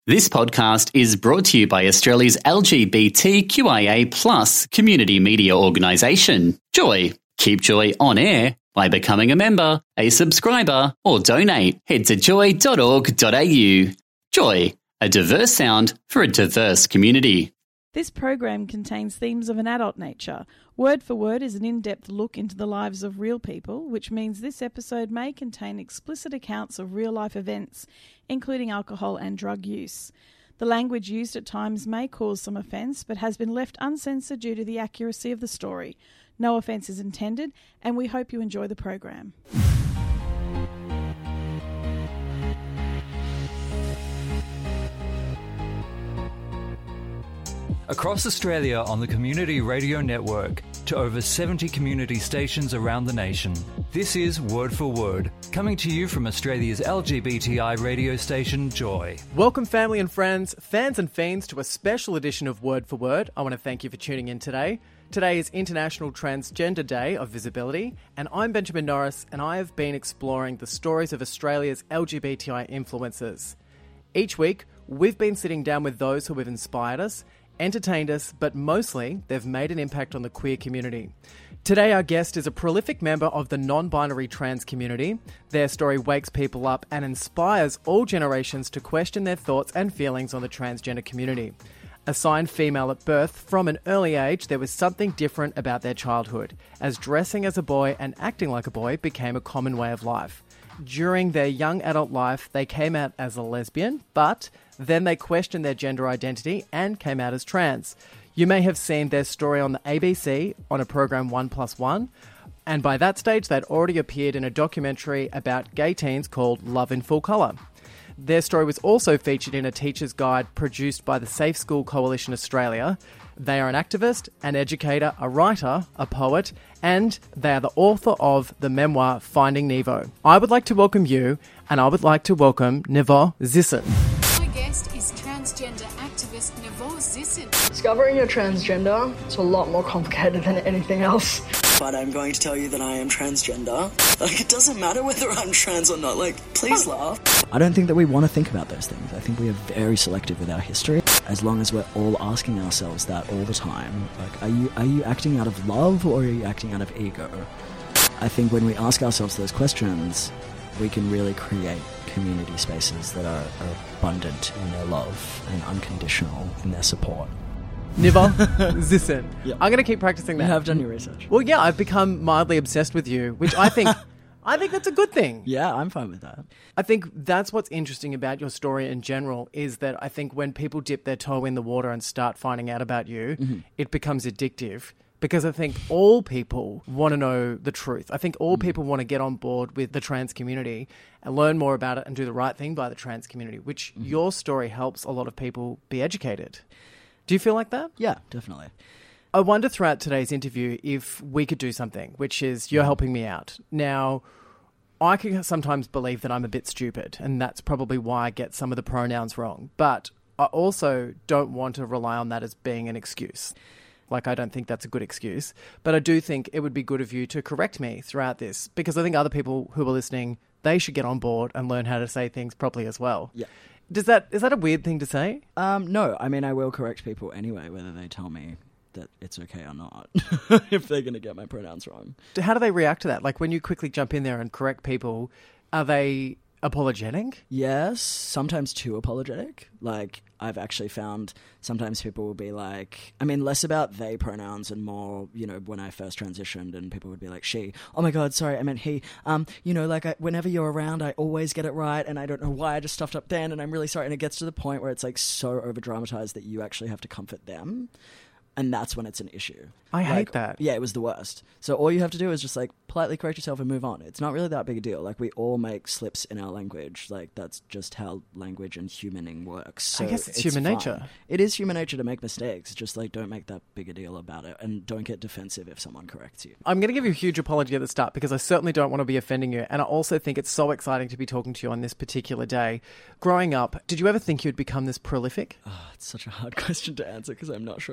This podcast is brought to you by Australia's LGBTQIA+ community media organisation, Joy. Keep Joy on air by becoming a member, a subscriber, or donate. Head to joy.org.au. Joy, a diverse sound for a diverse community. This program contains themes of an adult nature. Word for Word is an in-depth look into the lives of real people, which means this episode may contain explicit accounts of real-life events, including alcohol and drug use. The language used at times may cause some offence, but has been left uncensored due to the accuracy of the story. No offence is intended, and we hope you enjoy the program. Across Australia on the Community Radio Network to over 70 community stations around the nation. This is Word for Word, coming to you from Australia's LGBTI radio station, Joy. Welcome, family and friends, fans and fiends, to a special edition of Word for Word. I want to thank you for tuning in today. Today is International Transgender Day of Visibility, and I'm Benjamin Norris, and I have been exploring the stories of Australia's LGBTI influencers. Each week, we've been sitting down with those who have inspired us, entertained us, but mostly they've made an impact on the queer community. Today our guest is a prolific member of the non-binary trans community. Their story wakes people up and inspires all generations to question their thoughts and feelings on the transgender community. Assigned female at birth, from an early age there was something different about their childhood, as dressing as a boy and acting like a boy became a common way of life. During their young adult life, they came out as a lesbian, but then they questioned their gender identity and came out as trans. You may have seen their story on the ABC on a program 1+1, and by that stage they'd already appeared in a documentary about gay teens called Love in Full Colour. Their story was also featured in a teacher's guide produced by the Safe School Coalition Australia. They are an activist, an educator, a writer, a poet, and they are the author of the memoir Finding Nevo. I would like to welcome you, and I would like to welcome Nevo Zissin. My guest is transgender activist Nevo Zissin. Discovering you're transgender is a lot more complicated than anything else. But I'm going to tell you that I am transgender. Like, it doesn't matter whether I'm trans or not. Like, please laugh. I don't think that we want to think about those things. I think we are very selective with our history. As long as we're all asking ourselves that all the time, like, are you acting out of love or are you acting out of ego? I think when we ask ourselves those questions, we can really create community spaces that are abundant in their love and unconditional in their support. Nevo Zissin. Yep. I'm going to keep practicing that. You have done your research. Well, yeah, I've become mildly obsessed with you, which I think that's a good thing. Yeah, I'm fine with that. I think that's what's interesting about your story in general, is that I think when people dip their toe in the water and start finding out about you, it becomes addictive. Because I think all people want to know the truth. I think all people want to get on board with the trans community and learn more about it and do the right thing by the trans community, which your story helps a lot of people be educated. Do you feel like that? Yeah, definitely. I wonder throughout today's interview if we could do something, which is you're helping me out. Now, I can sometimes believe that I'm a bit stupid, and that's probably why I get some of the pronouns wrong. But I also don't want to rely on that as being an excuse. Like, I don't think that's a good excuse. But I do think it would be good of you to correct me throughout this, because I think other people who are listening, they should get on board and learn how to say things properly as well. Yeah. Is that a weird thing to say? No, I mean, I will correct people anyway, whether they tell me that it's okay or not, if they're going to get my pronouns wrong. How do they react to that? Like, when you quickly jump in there and correct people, are they apologetic? Yes, sometimes too apologetic. Like, I've actually found sometimes people will be like, I mean, less about they pronouns and more, you know, when I first transitioned and people would be like, she, oh my God, sorry, I meant he. You know, like, whenever you're around, I always get it right and I don't know why I just stuffed up then and I'm really sorry. And it gets to the point where it's like so over dramatized that you actually have to comfort them. And that's when it's an issue. I hate that. Yeah, it was the worst. So all you have to do is just like politely correct yourself and move on. It's not really that big a deal. Like, we all make slips in our language. Like, that's just how language and humaning works. So I guess it's human fine. nature. It is human nature to make mistakes. Just like, don't make that big a deal about it and don't get defensive if someone corrects you. I'm going to give you a huge apology at the start because I certainly don't want to be offending you. And I also think it's so exciting to be talking to you on this particular day. Growing up, did you ever think you'd become this prolific? Oh, it's such a hard question to answer because I'm not sure if I would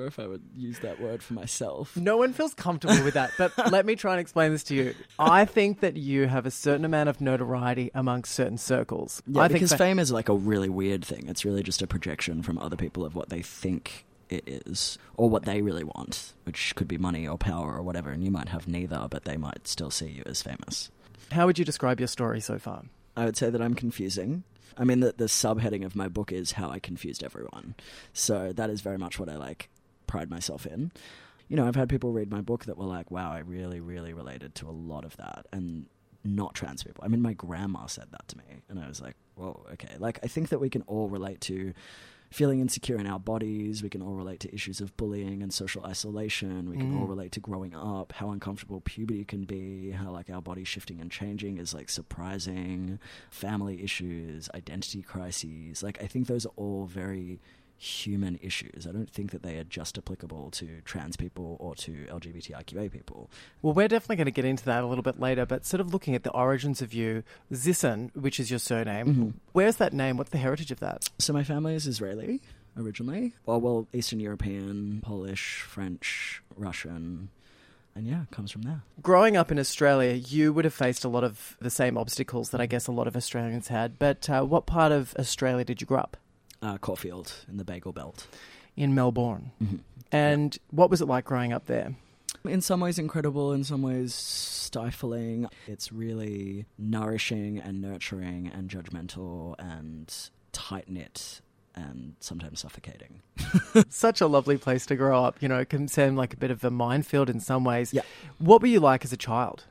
use that word for myself. No one feels comfortable with that, but let me try and explain this to you. I think that you have a certain amount of notoriety amongst certain circles. Yeah, I because think fame is like a really weird thing. It's really just a projection from other people of what they think it is, or what they really want, which could be money or power or whatever, and you might have neither, but they might still see you as famous. How would you describe your story so far? I would say that I'm confusing. I mean, the subheading of my book is how I confused everyone. So that is very much what I like pride myself in. You know, I've had people read my book that were like, wow, I really, really related to a lot of that. And not trans people. I mean, my grandma said that to me. And I was like, whoa, okay. Like, I think that we can all relate to feeling insecure in our bodies. We can all relate to issues of bullying and social isolation. We can all relate to growing up, how uncomfortable puberty can be, how like our body shifting and changing is like surprising, family issues, identity crises. Like, I think those are all very human issues. I don't think that they are just applicable to trans people or to LGBTIQA people. Well, we're definitely going to get into that a little bit later, but sort of looking at the origins of you, Zisson, which is your surname, where's that name? What's the heritage of that? So my family is Israeli originally. Well, Eastern European, Polish, French, Russian, and yeah, it comes from there. Growing up in Australia, you would have faced a lot of the same obstacles that I guess a lot of Australians had, but what part of Australia did you grow up? Caulfield in the Bagel Belt. In Melbourne. And what was it like growing up there? In some ways incredible, in some ways stifling. It's really nourishing and nurturing and judgmental and tight-knit and sometimes suffocating. Such a lovely place to grow up. You know, it can seem like a bit of a minefield in some ways. Yeah. What were you like as a child?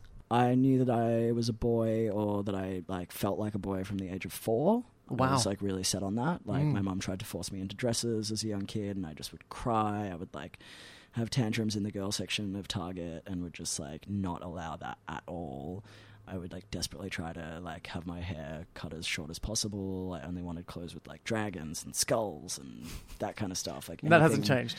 I knew that I was a boy, or that I like felt like a boy from the age of 4. Wow. I was like really set on that. Like my mum tried to force me into dresses as a young kid, and I just would cry. I would like have tantrums in the girl section of Target and would just like not allow that at all. I would like desperately try to like have my hair cut as short as possible. I only wanted clothes with like dragons and skulls and that kind of stuff. Like that hasn't changed.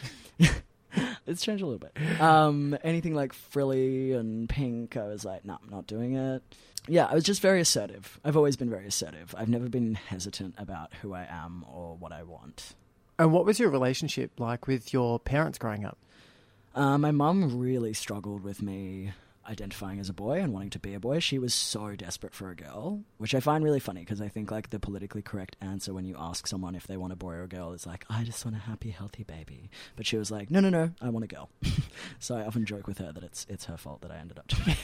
It's changed a little bit. Anything like frilly and pink, I was like, no, I'm not doing it. Yeah, I was just very assertive. I've always been very assertive. I've never been hesitant about who I am or what I want. And what was your relationship like with your parents growing up? My mum really struggled with me identifying as a boy and wanting to be a boy. She was so desperate for a girl, which I find really funny because I think like the politically correct answer when you ask someone if they want a boy or a girl is like, I just want a happy, healthy baby. But she was like, no, I want a girl. So I often joke with her that it's her fault that I ended up doing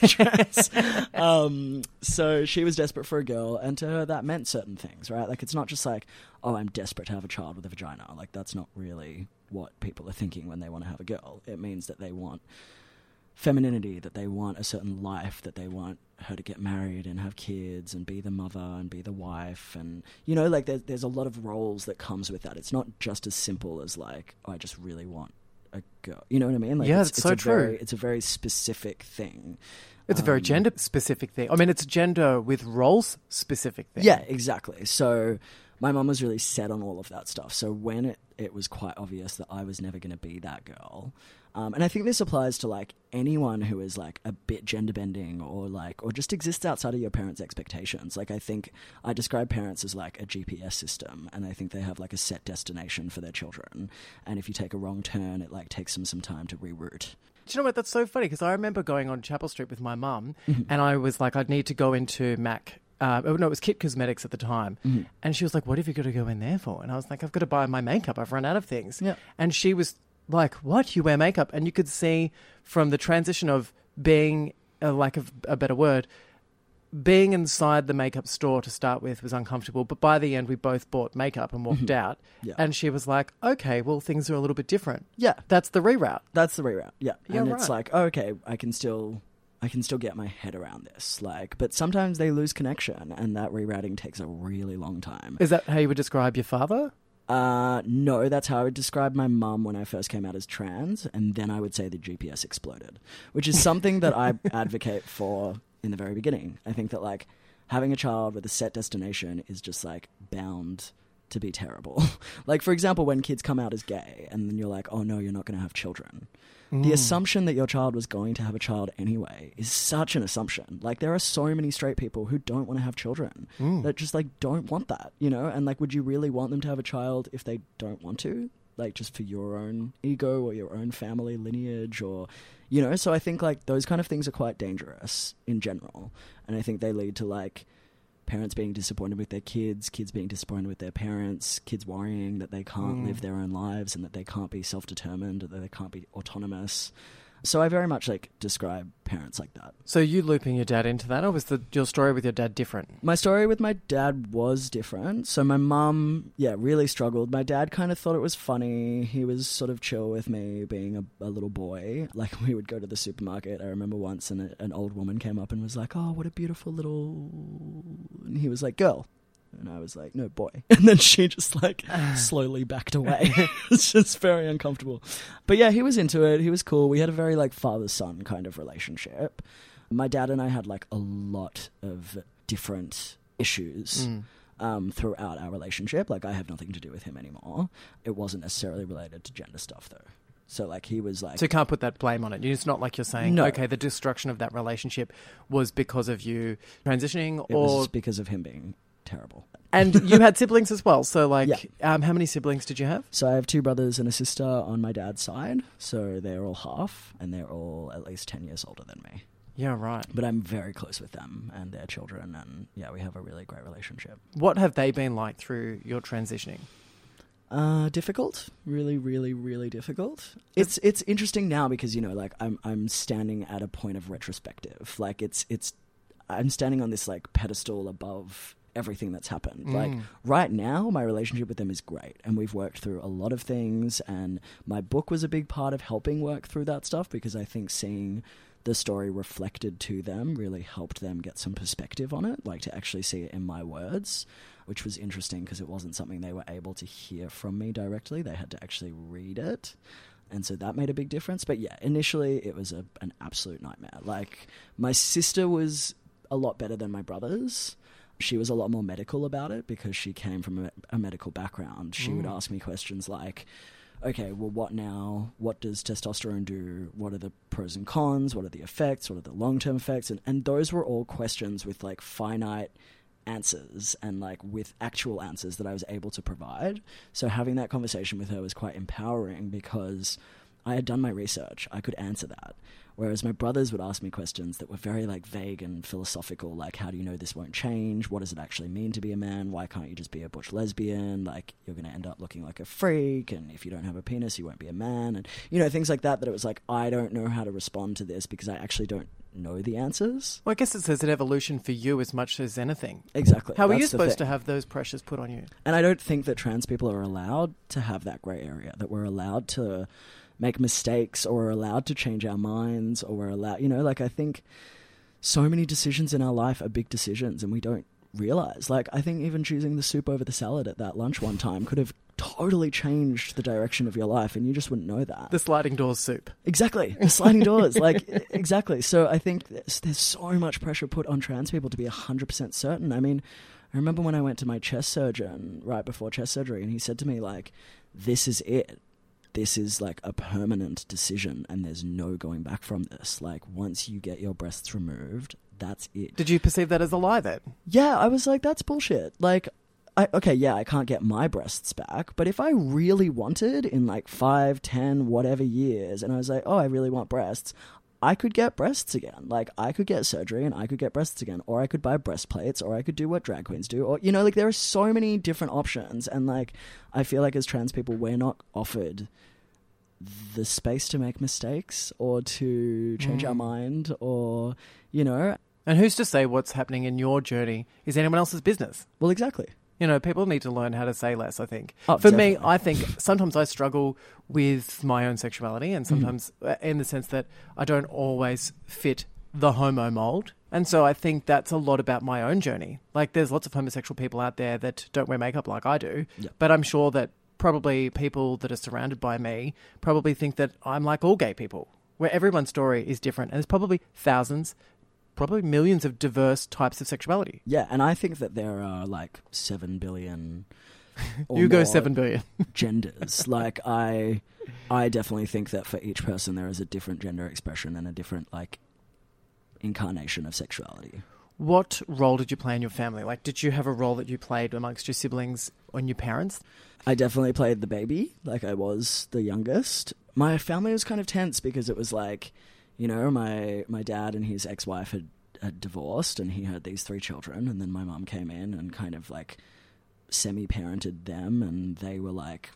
trans. So she was desperate for a girl, and to her that meant certain things, right? Like, it's not just like, oh, I'm desperate to have a child with a vagina. Like, that's not really what people are thinking when they want to have a girl. It means that they want femininity, that they want a certain life, that they want her to get married and have kids and be the mother and be the wife. And, you know, like there's a lot of roles that comes with that. It's not just as simple as like, oh, I just really want a girl. You know what I mean? Like, yeah, it's so true. It's a very specific thing. It's a very gender-specific thing. I mean, it's gender with roles-specific thing. Yeah, exactly. So my mum was really set on all of that stuff. So when it was quite obvious that I was never going to be that girl. And I think this applies to like anyone who is like a bit gender bending or just exists outside of your parents' expectations. Like, I think I describe parents as like a GPS system, and I think they have like a set destination for their children. And if you take a wrong turn, it like takes them some time to reroute. Do you know what? That's so funny because I remember going on Chapel Street with my mum and I was like, I'd need to go into Mac. It was Kit Cosmetics at the time. And she was like, what have you got to go in there for? And I was like, I've got to buy my makeup. I've run out of things. Yeah. And she was like, what? You wear makeup? And you could see from the transition of being, lack of a better word, being inside the makeup store to start with was uncomfortable. But by the end, we both bought makeup and walked out. Yeah. And she was like, okay, well, things are a little bit different. Yeah. That's the reroute. That's the reroute. Yeah. Yeah, and right. it's like, oh, okay, I can still get my head around this. Like, but sometimes they lose connection, and that rerouting takes a really long time. Is that how you would describe your father? No, that's how I would describe my mum when I first came out as trans, and then I would say the GPS exploded, which is something that I advocate for in the very beginning. I think that like having a child with a set destination is just like bound to be terrible. Like, for example, when kids come out as gay and then you're like, oh no, you're not going to have children. The assumption that your child was going to have a child anyway is such an assumption. Like, there are so many straight people who don't want to have children that just like don't want that, you know? And like, would you really want them to have a child if they don't want to? like just for your own ego or your own family lineage or, you know, so I think like those kind of things are quite dangerous in general. And I think they lead to like parents being disappointed with their kids, kids being disappointed with their parents, kids worrying that they can't live their own lives and that they can't be self-determined, that they can't be autonomous. So I very much like describe parents like that. So you looping your dad into that, or was your story with your dad different? My story with my dad was different. So my mum, really struggled. My dad kind of thought it was funny. He was sort of chill with me being a little boy. Like we would go to the supermarket. I remember once and an old woman came up and was like, "Oh, what a beautiful little..." And he was like, "Girl." And I was like, "No, boy." And then she just like slowly backed away. It's just very uncomfortable. But yeah, he was into it. He was cool. We had a very like father-son kind of relationship. My dad and I had like a lot of different issues throughout our relationship. Like I have nothing to do with him anymore. It wasn't necessarily related to gender stuff though. So like he was like... So you can't put that blame on it. It's not like you're saying, no. Okay, the destruction of that relationship was because of you transitioning It was because of him being... terrible. And you had siblings as well. So like, how many siblings did you have? So I have 2 brothers and a sister on my dad's side. So they're all half and they're all at least 10 years older than me. Yeah, right. But I'm very close with them and their children. And we have a really great relationship. What have they been like through your transitioning? Difficult. Really, really, really difficult. It's interesting now because, you know, like I'm standing at a point of retrospective. Like I'm standing on this like pedestal above everything that's happened. Like right now my relationship with them is great and we've worked through a lot of things, and my book was a big part of helping work through that stuff because I think seeing the story reflected to them really helped them get some perspective on it, like to actually see it in my words, which was interesting because it wasn't something they were able to hear from me directly. They had to actually read it. And so that made a big difference. But yeah, initially it was an absolute nightmare. Like my sister was a lot better than my brothers. She was a lot more medical about it because she came from a medical background. She would ask me questions like, okay, well, what now? What does testosterone do? What are the pros and cons? What are the effects? What are the long-term effects? And those were all questions with like finite answers and like with actual answers that I was able to provide. So having that conversation with her was quite empowering because I had done my research. I could answer that. Whereas my brothers would ask me questions that were very like vague and philosophical, like how do you know this won't change? What does it actually mean to be a man? Why can't you just be a butch lesbian? Like you're going to end up looking like a freak, and if you don't have a penis, you won't be a man, and you know, things like that. That it was like I don't know how to respond to this because I actually don't know the answers. Well, I guess it says an evolution for you as much as anything. Exactly. How are you supposed to have those pressures put on you? And I don't think that trans people are allowed to have that grey area, that we're allowed to make mistakes or are allowed to change our minds or we're allowed, you know, like I think so many decisions in our life are big decisions and we don't realize. Like I think even choosing the soup over the salad at that lunch one time could have totally changed the direction of your life and you just wouldn't know that. The sliding doors soup. Exactly. The sliding doors. Like exactly. So I think there's so much pressure put on trans people to be 100% certain. I mean, I remember when I went to my chest surgeon right before chest surgery and he said to me like, this is it. This is like a permanent decision and there's no going back from this. Like once you get your breasts removed, that's it. Did you perceive that as a lie then? Yeah, I was like, that's bullshit. Like, I can't get my breasts back, but if I really wanted in like 5, 10, whatever years, and I was like, oh, I really want breasts, I could get breasts again. Like I could get surgery and I could get breasts again, or I could buy breastplates, or I could do what drag queens do, or, you know, like there are so many different options. And like, I feel like as trans people, we're not offered the space to make mistakes or to change our mind or, you know. And who's to say what's happening in your journey is anyone else's business? Well, exactly. You know, people need to learn how to say less, I think. Oh, For definitely. me, I think sometimes I struggle with my own sexuality and sometimes in the sense that I don't always fit the homo mold. And so I think that's a lot about my own journey. Like there's lots of homosexual people out there that don't wear makeup like I do, but I'm sure that probably people that are surrounded by me probably think that I'm like all gay people, where everyone's story is different. And there's probably thousands, probably millions of diverse types of sexuality. Yeah, and I think that there are like 7 billion or you go more 7 billion genders. Like I definitely think that for each person there is a different gender expression and a different like incarnation of sexuality. What role did you play in your family? Like, did you have a role that you played amongst your siblings on your parents? I definitely played the baby, like I was the youngest. My family was kind of tense because it was like, you know, my dad and his ex-wife had divorced and he had these 3 children, and then my mum came in and kind of like semi-parented them, and they were like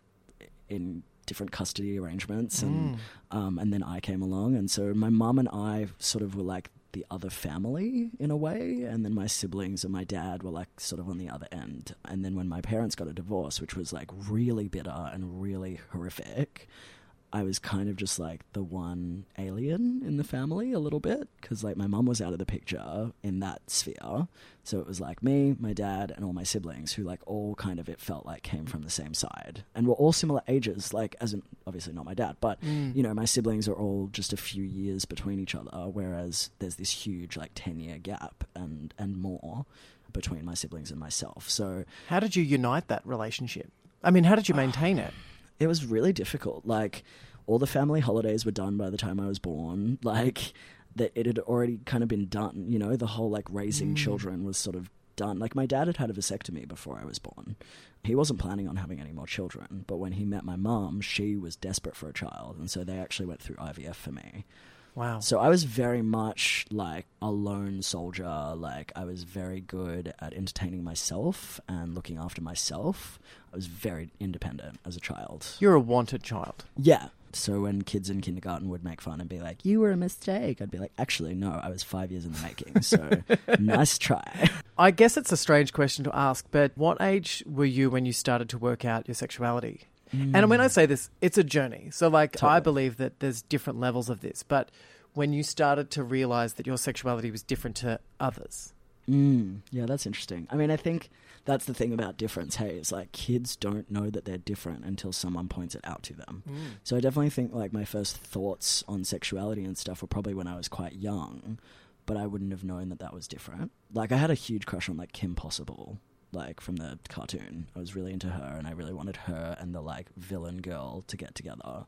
in different custody arrangements, and then I came along, and so my mum and I sort of were like the other family in a way, and then my siblings and my dad were like sort of on the other end. And then when my parents got a divorce, which was like really bitter and really horrific, I was kind of just like the one alien in the family a little bit, because like my mum was out of the picture in that sphere. So it was like me, my dad, and all my siblings who like all kind of, it felt like came from the same side and were all similar ages, like as in obviously not my dad, but you know, my siblings are all just a few years between each other, whereas there's this huge like 10-year gap and more between my siblings and myself. So how did you unite that relationship? I mean, how did you maintain it? It was really difficult. Like, all the family holidays were done by the time I was born. Like, that it had already kind of been done. You know, the whole, like, raising children was sort of done. Like, my dad had a vasectomy before I was born. He wasn't planning on having any more children. But when he met my mum, she was desperate for a child. And so they actually went through IVF for me. Wow. So I was very much like a lone soldier. Like, I was very good at entertaining myself and looking after myself. I was very independent as a child. You're a wanted child. Yeah. So when kids in kindergarten would make fun and be like, you were a mistake, I'd be like, actually, no, I was 5 years in the making. So nice try. I guess it's a strange question to ask, but what age were you when you started to work out your sexuality? And when I say this, it's a journey. So, like, totally. I believe that there's different levels of this. But when you started to realise that your sexuality was different to others. Yeah, that's interesting. I mean, I think that's the thing about difference, hey, is like kids don't know that they're different until someone points it out to them. So I definitely think like my first thoughts on sexuality and stuff were probably when I was quite young, but I wouldn't have known that that was different. Like, I had a huge crush on like Kim Possible. Like, from the cartoon. I was really into her, and I really wanted her and the, like, villain girl to get together.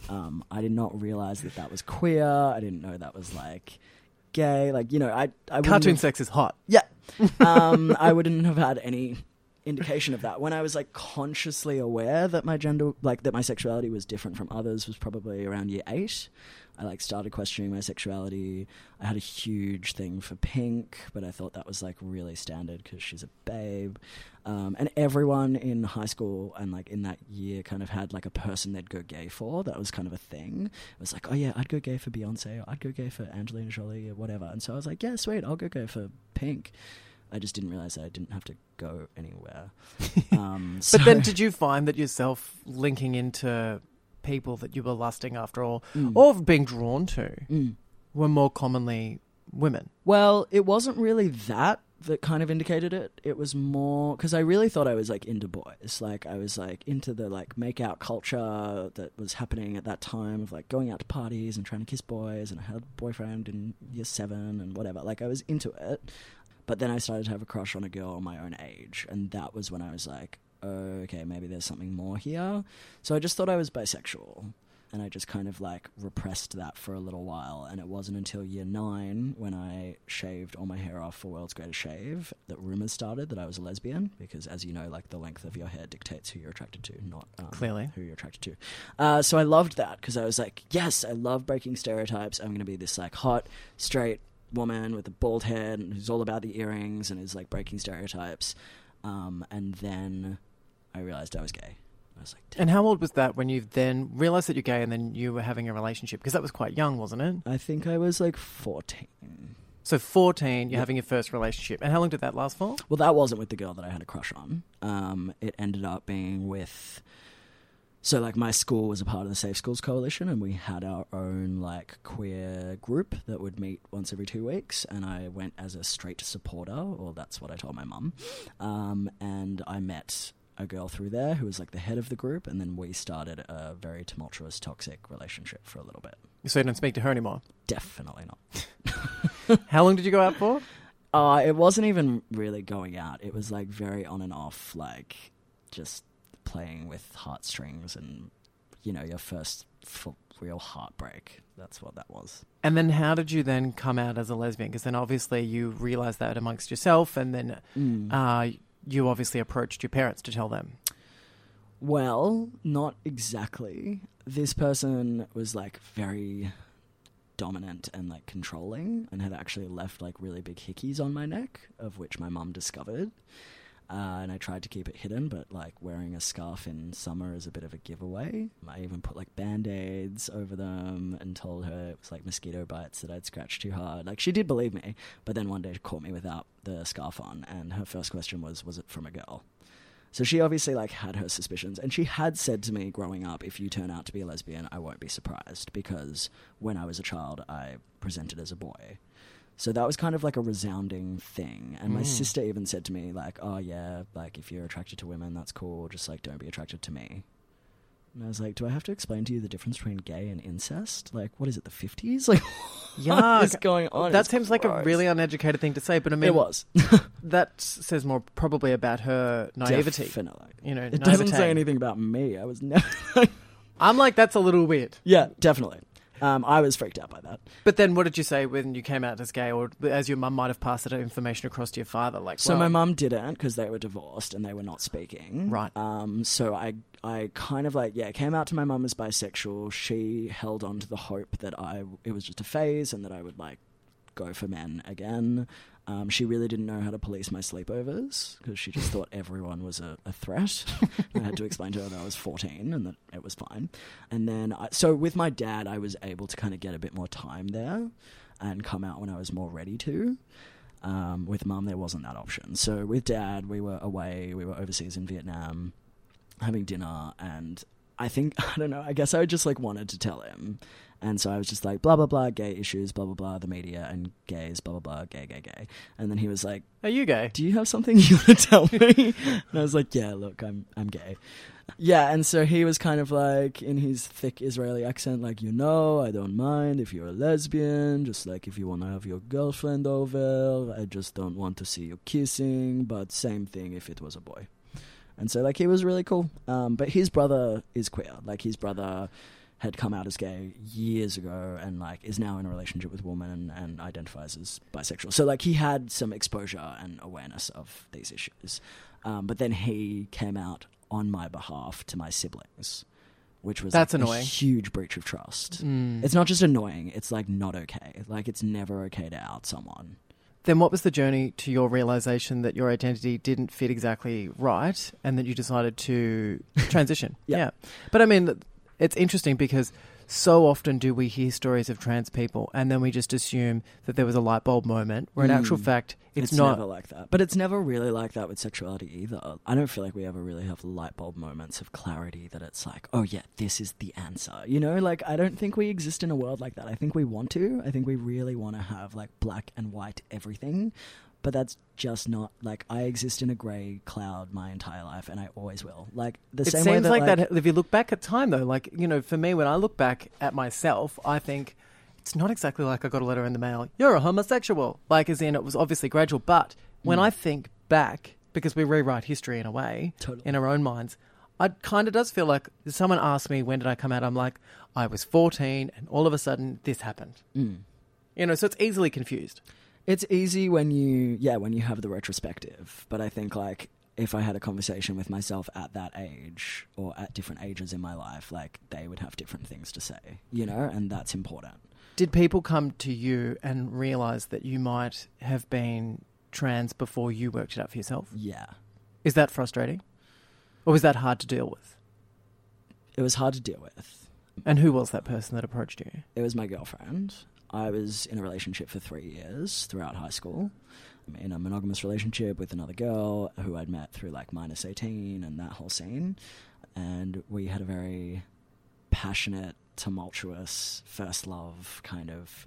I did not realise that was queer. I didn't know that was, like, gay. Like, you know, I cartoon sex is hot. Yeah. I wouldn't have had any indication of that. When I was, like, consciously aware that my gender, like, that my sexuality was different from others was probably around year 8. I like started questioning my sexuality. I had a huge thing for Pink, but I thought that was like really standard because she's a babe. And everyone in high school and like in that year kind of had like a person they'd go gay for. That was kind of a thing. It was like, oh yeah, I'd go gay for Beyonce, or I'd go gay for Angelina Jolie, or whatever. And so I was like, yeah, sweet, I'll go gay for Pink. I just didn't realize that I didn't have to go anywhere. But then did you find that yourself linking into people that you were lusting after or being drawn to were more commonly women? Well, it wasn't really that kind of indicated it. It was more because I really thought I was like into boys. Like, I was like into the like make out culture that was happening at that time of like going out to parties and trying to kiss boys, and I had a boyfriend in year 7 and whatever. Like, I was into it. But then I started to have a crush on a girl my own age, and that was when I was like, okay, maybe there's something more here. So I just thought I was bisexual, and I just kind of like repressed that for a little while. And it wasn't until year 9 when I shaved all my hair off for World's Greatest Shave that rumors started that I was a lesbian, because as you know, like the length of your hair dictates who you're attracted to, not clearly who you're attracted to. So I loved that because I was like, yes, I love breaking stereotypes. I'm going to be this like hot, straight woman with a bald head and who's all about the earrings and is like breaking stereotypes. And then I realized I was gay. I was like, damn. And how old was that when you then realized that you're gay and then you were having a relationship? Because that was quite young, wasn't it? I think I was like 14. So 14, you're having your first relationship. And how long did that last for? Well, that wasn't with the girl that I had a crush on. It ended up being with... So, like, my school was a part of the Safe Schools Coalition, and we had our own, like, queer group that would meet once every 2 weeks, and I went as a straight supporter, or that's what I told my mum, and I met a girl through there who was, like, the head of the group, and then we started a very tumultuous, toxic relationship for a little bit. So you don't speak to her anymore? Definitely not. How long did you go out for? It wasn't even really going out. It was, like, very on and off, like, just... playing with heartstrings and, you know, your first real heartbreak. That's what that was. And then how did you then come out as a lesbian? Because then obviously you realised that amongst yourself, and then you obviously approached your parents to tell them. Well, not exactly. This person was like very dominant and like controlling, and had actually left like really big hickeys on my neck, of which my mum discovered. And I tried to keep it hidden, but like wearing a scarf in summer is a bit of a giveaway. I even put like Band-Aids over them and told her it was like mosquito bites that I'd scratched too hard. Like, she did believe me, but then one day she caught me without the scarf on, and her first question was it from a girl? So she obviously like had her suspicions, and she had said to me growing up, if you turn out to be a lesbian, I won't be surprised, because when I was a child, I presented as a boy. So that was kind of like a resounding thing. And my sister even said to me, like, oh yeah, like if you're attracted to women, that's cool. Just like don't be attracted to me. And I was like, do I have to explain to you the difference between gay and incest? Like, what is it, the 50s? Like, what is going on? That seems like a really uneducated thing to say, but I mean... It was. That says more probably about her naivety. Definitely. You know, it doesn't say anything about me. I was never... I'm like, that's a little weird. Yeah, definitely. I was freaked out by that. But then what did you say when you came out as gay, or as your mum might have passed that information across to your father? Like, so my mum didn't, because they were divorced and they were not speaking. Right. So I kind of like, came out to my mum as bisexual. She held on to the hope that it was just a phase and that I would like go for men again. She really didn't know how to police my sleepovers, because she just thought everyone was a threat. I had to explain to her that I was 14 and that it was fine. And then, so with my dad, I was able to kind of get a bit more time there and come out when I was more ready to. With mum, there wasn't that option. So with dad, we were away, we were overseas in Vietnam, having dinner, and I guess I just like wanted to tell him. And so I was just like, blah, blah, blah, gay issues, blah, blah, blah, the media and gays, blah, blah, blah, gay, gay, gay. And then he was like, are you gay? Do you have something you want to tell me? And I was like, yeah, look, I'm gay. Yeah, and so he was kind of like, in his thick Israeli accent, like, I don't mind if you're a lesbian, just like if you want to have your girlfriend over, I just don't want to see you kissing, but same thing if it was a boy. And so, like, he was really cool. But his brother is queer. Like, his brother had come out as gay years ago and like is now in a relationship with a woman and identifies as bisexual. So like he had some exposure and awareness of these issues. But then he came out on my behalf to my siblings, which was That's like annoying. A huge breach of trust. It's not just annoying, it's like not okay. Like it's never okay to out someone. Then what was the journey to your realisation that your identity didn't fit exactly right and that you decided to transition? Yeah. But I mean, it's interesting because so often do we hear stories of trans people and then we just assume that there was a light bulb moment where in actual fact it's not. Never like that. But it's never really like that with sexuality either. I don't feel like we ever really have light bulb moments of clarity that it's like, oh yeah, this is the answer. You know, like I don't think we exist in a world like that. I think we want to. I think we really want to have like black and white everything. But that's just not, like, I exist in a grey cloud my entire life, and I always will. Like, the same way that... It seems like that, if you look back at time, though, like, you know, for me, when I look back at myself, I think it's not exactly like I got a letter in the mail, you're a homosexual. Like, as in, it was obviously gradual. But when I think back, because we rewrite history in a way, in our own minds, it kind of does feel like if someone asked me, when did I come out? I'm like, I was 14, and all of a sudden, this happened. You know, so it's easily confused. It's easy when you have the retrospective. But I think, like, if I had a conversation with myself at that age or at different ages in my life, like, they would have different things to say, you know, and that's important. Did people come to you and realise that you might have been trans before you worked it out for yourself? Yeah. Is that frustrating? Or was that hard to deal with? It was hard to deal with. And who was that person that approached you? It was my girlfriend. I was in a relationship for 3 years throughout high school. I'm in a monogamous relationship with another girl who I'd met through like -18 and that whole scene. And we had a very passionate, tumultuous, first love kind of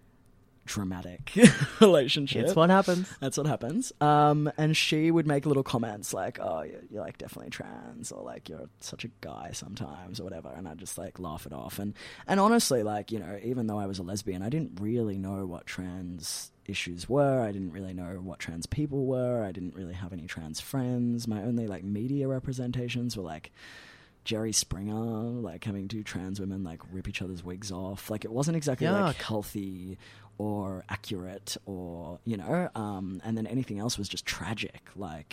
dramatic relationship. It's what happens. That's what happens. And she would make little comments like, oh, you're like definitely trans, or like you're such a guy sometimes, or whatever. And I'd just like laugh it off. And honestly, like, you know, even though I was a lesbian, I didn't really know what trans issues were. I didn't really know what trans people were. I didn't really have any trans friends. My only like media representations were like Jerry Springer, like having two trans women like rip each other's wigs off. Like it wasn't exactly like healthy or accurate, or, you know, and then anything else was just tragic. Like,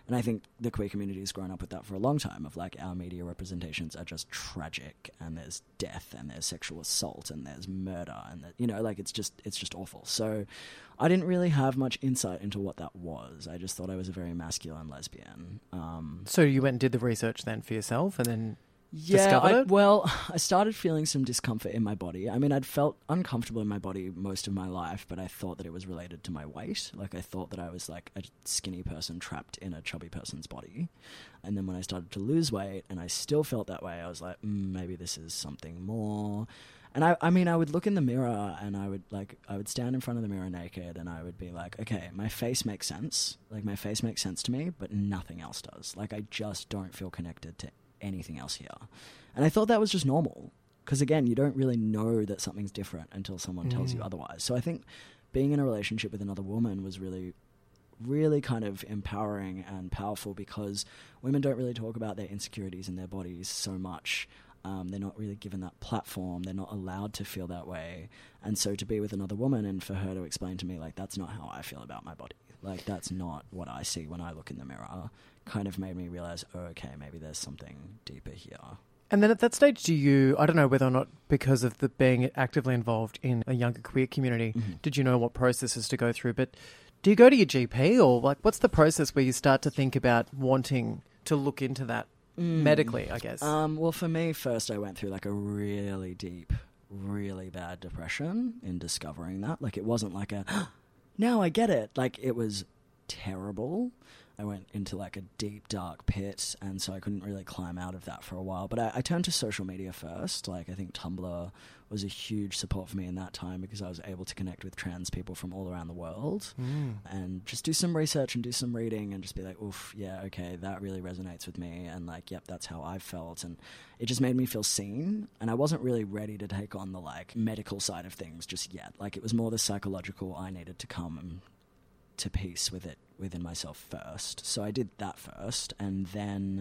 And I think the queer community has grown up with that for a long time, of like our media representations are just tragic, and there's death and there's sexual assault and there's murder, and like it's just awful. So I didn't really have much insight into what that was. I just thought I was a very masculine lesbian. So you went and did the research then for yourself and then discovered it? Well, I started feeling some discomfort in my body. I mean, I'd felt uncomfortable in my body most of my life, but I thought that it was related to my weight. Like, I thought that I was like a skinny person trapped in a chubby person's body. And then when I started to lose weight and I still felt that way, I was like, maybe this is something more. And I mean, I would look in the mirror and I would stand in front of the mirror naked and I would be like, okay, my face makes sense. Like, my face makes sense to me, but nothing else does. Like, I just don't feel connected to anything else here. And I thought that was just normal, because again, you don't really know that something's different until someone tells you otherwise. So I think being in a relationship with another woman was really, really kind of empowering and powerful, because women don't really talk about their insecurities in their bodies so much. They're not really given that platform. They're not allowed to feel that way. And so to be with another woman and for her to explain to me, like, that's not how I feel about my body, like, that's not what I see when I look in the mirror, kind of made me realize, oh, okay, maybe there's something deeper here. And then at that stage, do you, I don't know whether or not because of the being actively involved in a younger queer community, did you know what processes to go through? But do you go to your GP, or like, what's the process where you start to think about wanting to look into that medically, I guess? Well, for me, first I went through like a really deep, really bad depression in discovering that. Like, it wasn't like a, now I get it. Like, it was terrible. I went into like a deep, dark pit, and so I couldn't really climb out of that for a while. But I turned to social media first. Like, I think Tumblr was a huge support for me in that time, because I was able to connect with trans people from all around the world and just do some research and do some reading and just be like, oof, yeah, okay, that really resonates with me. And like, yep, that's how I felt. And it just made me feel seen. And I wasn't really ready to take on the like medical side of things just yet. Like, it was more the psychological. I needed to come to peace with it within myself first. So I did that first, and then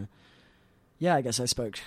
I guess I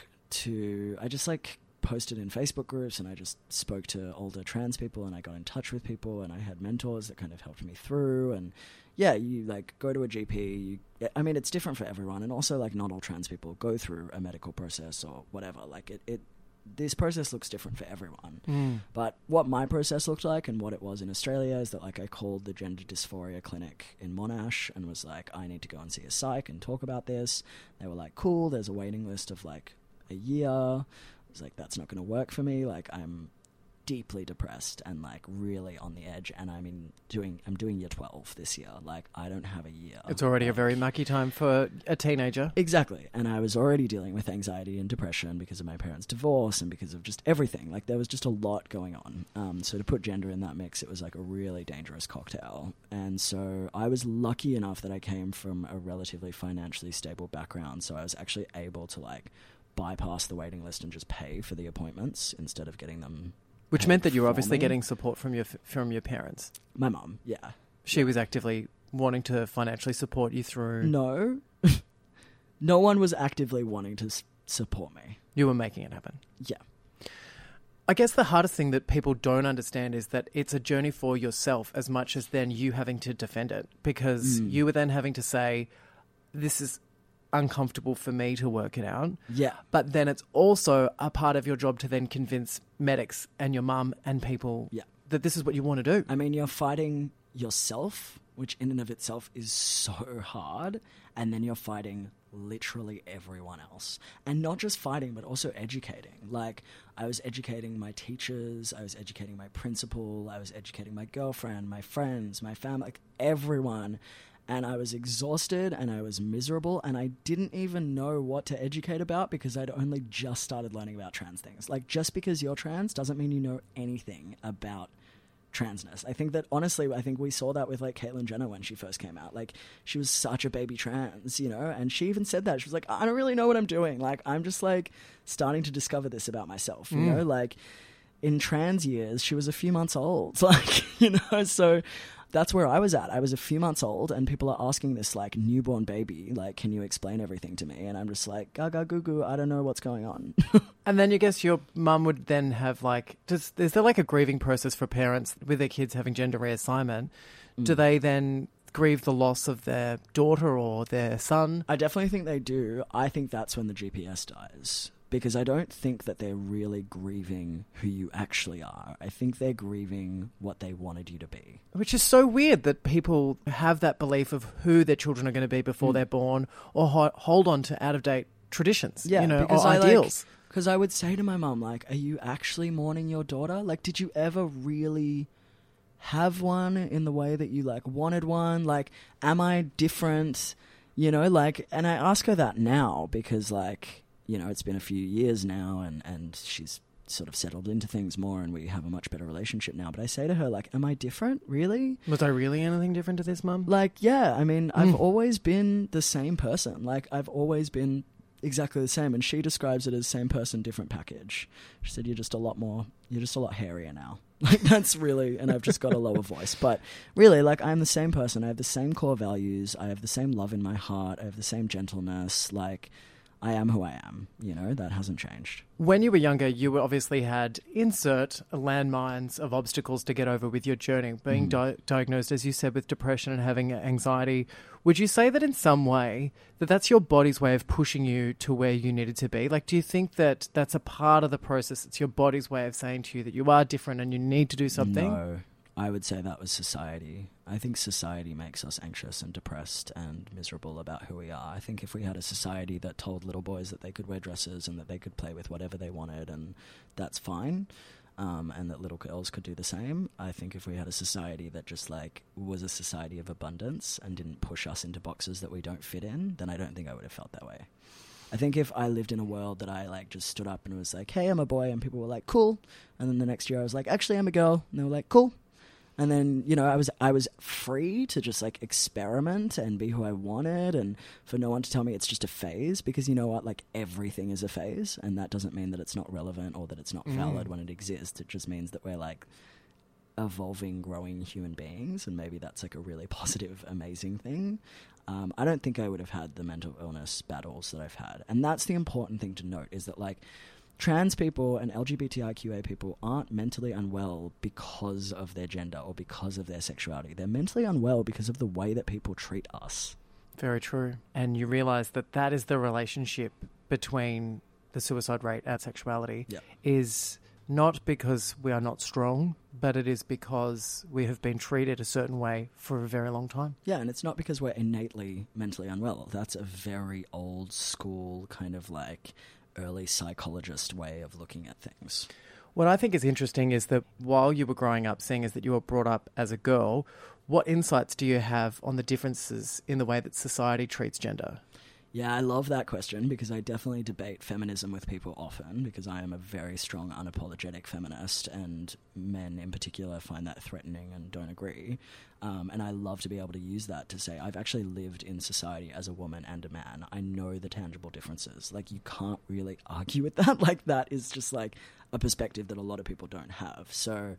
just like posted in Facebook groups, and I just spoke to older trans people, and I got in touch with people, and I had mentors that kind of helped me through. And you like go to a GP. I mean, it's different for everyone, and also like not all trans people go through a medical process or whatever. Like this process looks different for everyone. But what my process looked like and what it was in Australia is that like I called the gender dysphoria clinic in Monash and was like, I need to go and see a psych and talk about this. They were like, cool, there's a waiting list of like a year. I was like, that's not going to work for me. Like, I'm deeply depressed and like really on the edge, and I'm doing year 12 this year. Like, I don't have a year. It's already a very mucky time for a teenager. Exactly. And I was already dealing with anxiety and depression because of my parents' divorce and because of just everything. Like, there was just a lot going on. So to put gender in that mix, it was like a really dangerous cocktail. And so I was lucky enough that I came from a relatively financially stable background, so I was actually able to like bypass the waiting list and just pay for the appointments instead of getting them. Which meant that you were obviously getting support from your parents. My mum, yeah. She was actively wanting to financially support you through... No. No one was actively wanting to support me. You were making it happen. Yeah. I guess the hardest thing that people don't understand is that it's a journey for yourself as much as then you having to defend it, because you were then having to say, this is uncomfortable for me to work it out. Yeah. But then it's also a part of your job to then convince medics and your mum and people that this is what you want to do. I mean, you're fighting yourself, which in and of itself is so hard, and then you're fighting literally everyone else. And not just fighting, but also educating. Like, I was educating my teachers, I was educating my principal, I was educating my girlfriend, my friends, my family, like everyone. And I was exhausted and I was miserable, and I didn't even know what to educate about because I'd only just started learning about trans things. Like, just because you're trans doesn't mean you know anything about transness. I think that, honestly, I think we saw that with like Caitlyn Jenner when she first came out. Like, she was such a baby trans, you know, and she even said that. She was like, I don't really know what I'm doing. Like, I'm just like starting to discover this about myself, you know, like in trans years, she was a few months old, like, you know, so that's where I was at. I was a few months old, and people are asking this like newborn baby, like, can you explain everything to me? And I'm just like, gaga goo goo, I don't know what's going on. And then you guess your mum would then have like, is there like a grieving process for parents with their kids having gender reassignment? Do they then grieve the loss of their daughter or their son? I definitely think they do. I think that's when the GPS dies. Because I don't think that they're really grieving who you actually are. I think they're grieving what they wanted you to be. Which is so weird that people have that belief of who their children are going to be before they're born, or hold on to out-of-date traditions, Yeah, because or ideals. Because I would say to my mum, like, are you actually mourning your daughter? Like, did you ever really have one in the way that you, like, wanted one? Like, am I different? And I ask her that now because, like, it's been a few years now and she's sort of settled into things more and we have a much better relationship now. But I say to her, like, am I different? Really? Was I really anything different to this, Mum? Like, yeah, I mean, I've always been the same person. Like, I've always been exactly the same. And she describes it as same person, different package. She said, you're just a lot hairier now. Like, that's really, and I've just got a lower voice. But really, like, I'm the same person. I have the same core values. I have the same love in my heart. I have the same gentleness. Like, I am who I am, that hasn't changed. When you were younger, you obviously had landmines of obstacles to get over with your journey, being diagnosed, as you said, with depression and having anxiety. Would you say that in some way that that's your body's way of pushing you to where you needed to be? Like, do you think that that's a part of the process? It's your body's way of saying to you that you are different and you need to do something? No. I would say that was society. I think society makes us anxious and depressed and miserable about who we are. I think if we had a society that told little boys that they could wear dresses and that they could play with whatever they wanted and that's fine, and that little girls could do the same, I think if we had a society that just, like, was a society of abundance and didn't push us into boxes that we don't fit in, then I don't think I would have felt that way. I think if I lived in a world that I, like, just stood up and was like, hey, I'm a boy, and people were like, cool, and then the next year I was like, actually, I'm a girl, and they were like, cool. And then, I was free to just, like, experiment and be who I wanted and for no one to tell me it's just a phase because, you know what, like, everything is a phase and that doesn't mean that it's not relevant or that it's not valid when it exists. It just means that we're, like, evolving, growing human beings and maybe that's, like, a really positive, amazing thing. I don't think I would have had the mental illness battles that I've had. And that's the important thing to note is that, like, trans people and LGBTIQA people aren't mentally unwell because of their gender or because of their sexuality. They're mentally unwell because of the way that people treat us. Very true. And you realise that that is the relationship between the suicide rate and sexuality is not because we are not strong, but it is because we have been treated a certain way for a very long time. Yeah, and it's not because we're innately mentally unwell. That's a very old school kind of, like, early psychologist way of looking at things. What I think is interesting is that while you were growing up, seeing as that you were brought up as a girl, what insights do you have on the differences in the way that society treats gender? Yeah, I love that question because I definitely debate feminism with people often because I am a very strong, unapologetic feminist and men in particular find that threatening and don't agree. And I love to be able to use that to say I've actually lived in society as a woman and a man. I know the tangible differences. Like, you can't really argue with that. Like, that is just, like, a perspective that a lot of people don't have. So...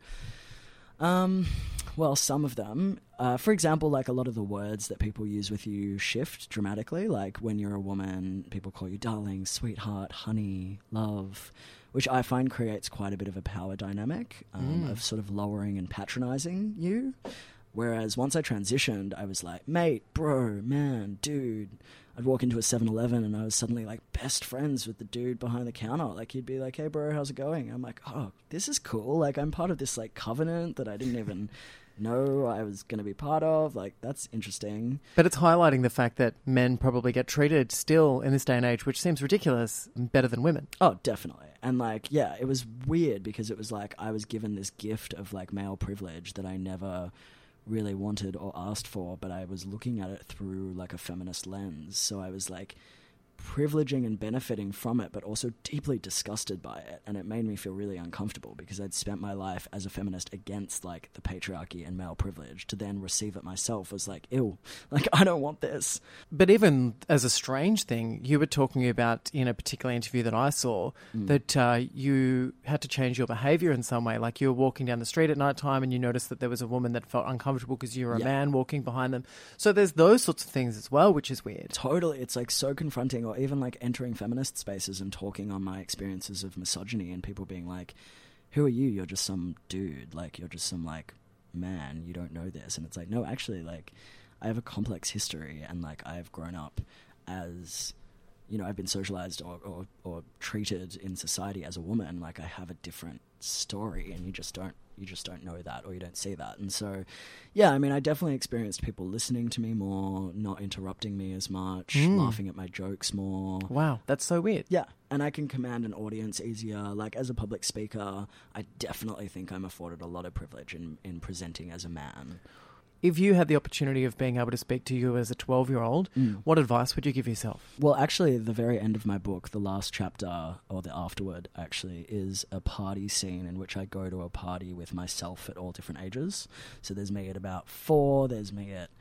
well, some of them, for example, like a lot of the words that people use with you shift dramatically. Like when you're a woman, people call you darling, sweetheart, honey, love, which I find creates quite a bit of a power dynamic of sort of lowering and patronizing you. Whereas once I transitioned, I was like, mate, bro, man, dude. I'd walk into a 7-Eleven and I was suddenly like best friends with the dude behind the counter. Like he'd be like, hey bro, how's it going? I'm like, oh, this is cool. Like I'm part of this like covenant that I didn't even know I was going to be part of. Like that's interesting. But it's highlighting the fact that men probably get treated still in this day and age, which seems ridiculous, better than women. Oh, definitely. And like, yeah, it was weird because it was like I was given this gift of like male privilege that I never really wanted or asked for, but I was looking at it through like a feminist lens. So I was like privileging and benefiting from it, but also deeply disgusted by it. And it made me feel really uncomfortable because I'd spent my life as a feminist against like the patriarchy and male privilege. To then receive it myself was like, ew, like I don't want this. But even as a strange thing, you were talking about in a particular interview that I saw that you had to change your behaviour in some way. Like you were walking down the street at night time and you noticed that there was a woman that felt uncomfortable because you were a man walking behind them. So there's those sorts of things as well, which is weird. Totally. It's like so confronting. Or even like entering feminist spaces and talking on my experiences of misogyny and people being like, who are you? You're just some dude. Like you're just some like man. You don't know this. And it's like, no, actually like I have a complex history, and like I've grown up as, you know, I've been socialized or treated in society as a woman. Like I have a different story, and you just don't know that, or you don't see that. And so, yeah, I mean, I definitely experienced people listening to me more, not interrupting me as much, laughing at my jokes more. Wow, that's so weird. Yeah, and I can command an audience easier. Like, as a public speaker, I definitely think I'm afforded a lot of privilege in presenting as a man. If you had the opportunity of being able to speak to you as a 12-year-old, what advice would you give yourself? Well, actually, the very end of my book, the last chapter, or the afterword, actually, is a party scene in which I go to a party with myself at all different ages. So there's me at about 4, there's me at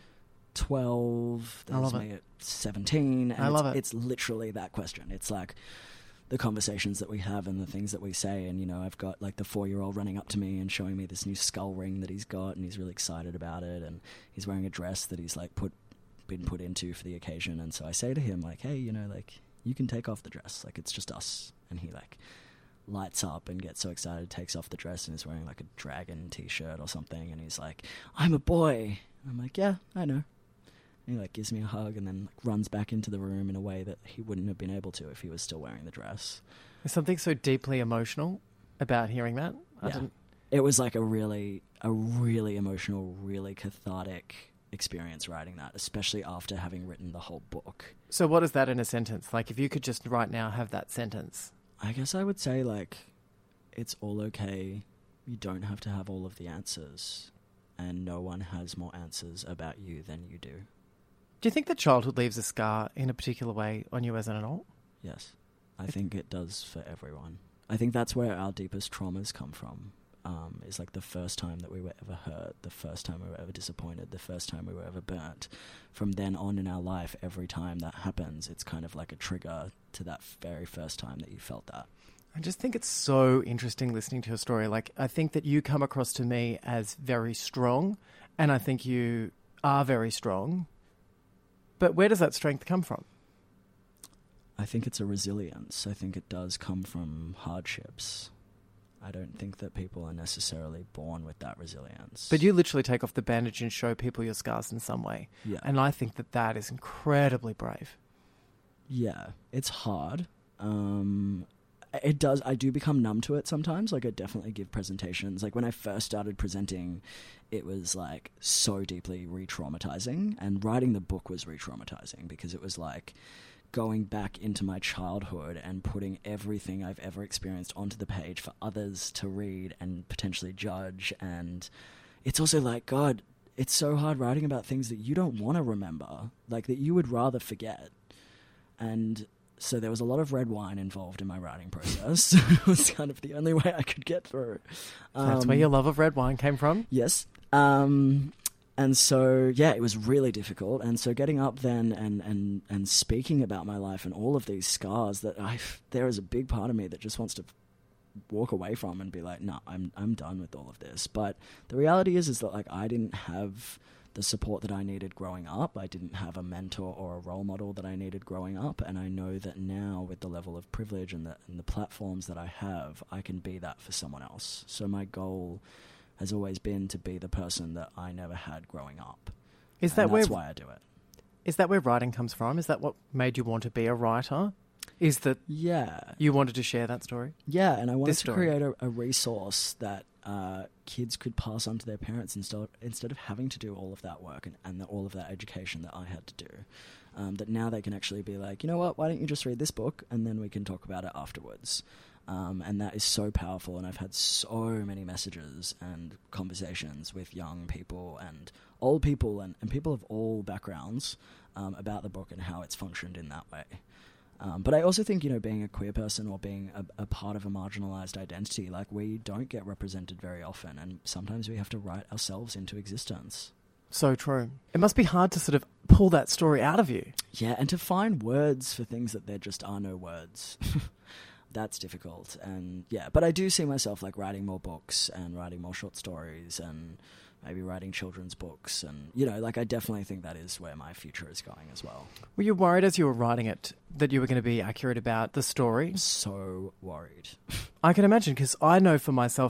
12, there's me at 17. And I love it. It's literally that question. It's like the conversations that we have and the things that we say. And, you know, I've got like the 4-year-old running up to me and showing me this new skull ring that he's got, and he's really excited about it. And he's wearing a dress that he's like been put into for the occasion. And so I say to him, like, hey, you know, like, you can take off the dress. Like, it's just us. And he like lights up and gets so excited, takes off the dress, and is wearing like a dragon t-shirt or something. And he's like, I'm a boy. And I'm like, yeah, I know. And he like gives me a hug and then like runs back into the room in a way that he wouldn't have been able to if he was still wearing the dress. There's something so deeply emotional about hearing that. It was like a really emotional, really cathartic experience writing that, especially after having written the whole book. So what is that in a sentence? Like, if you could just right now have that sentence. I guess I would say, like, it's all okay. You don't have to have all of the answers, and no one has more answers about you than you do. Do you think that childhood leaves a scar in a particular way on you as an adult? Yes. I think it does for everyone. I think that's where our deepest traumas come from. Is like the first time that we were ever hurt, the first time we were ever disappointed, the first time we were ever burnt. From then on in our life, every time that happens, it's kind of like a trigger to that very first time that you felt that. I just think it's so interesting listening to your story. Like, I think that you come across to me as very strong, and I think you are very strong. But where does that strength come from? I think it's a resilience. I think it does come from hardships. I don't think that people are necessarily born with that resilience. But you literally take off the bandage and show people your scars in some way. Yeah. And I think that that is incredibly brave. Yeah, it's hard. It does. I do become numb to it sometimes. Like, I definitely give presentations. Like, when I first started presenting, it was like so deeply re-traumatizing, and writing the book was re-traumatizing because it was like going back into my childhood and putting everything I've ever experienced onto the page for others to read and potentially judge. And it's also like, God, it's so hard writing about things that you don't want to remember, like that you would rather forget. And so there was a lot of red wine involved in my writing process. It was kind of the only way I could get through. That's where your love of red wine came from? Yes. And so, yeah, it was really difficult. And so getting up then and speaking about my life and all of these scars that there is a big part of me that just wants to walk away from and be like, no, I'm done with all of this. But the reality is that, like, I didn't have the support that I needed growing up. I didn't have a mentor or a role model that I needed growing up. And I know that now, with the level of privilege and the platforms that I have, I can be that for someone else. So my goal has always been to be the person that I never had growing up. That's why I do it. Is that where writing comes from? Is that what made you want to be a writer? Is that you wanted to share that story? Yeah, and I wanted to create a resource that kids could pass on to their parents instead of having to do all of that work and all of that education that I had to do. That now they can actually be like, you know what, why don't you just read this book and then we can talk about it afterwards. And that is so powerful, and I've had so many messages and conversations with young people and old people and people of all backgrounds about the book and how it's functioned in that way. But I also think, you know, being a queer person or being a part of a marginalized identity, like, we don't get represented very often, and sometimes we have to write ourselves into existence. So true. It must be hard to sort of pull that story out of you. Yeah, and to find words for things that there just are no words. That's difficult. And yeah, but I do see myself like writing more books and writing more short stories and maybe writing children's books. And, you know, like, I definitely think that is where my future is going as well. Were you worried as you were writing it that you were going to be accurate about the story? So worried. I can imagine, because I know for myself,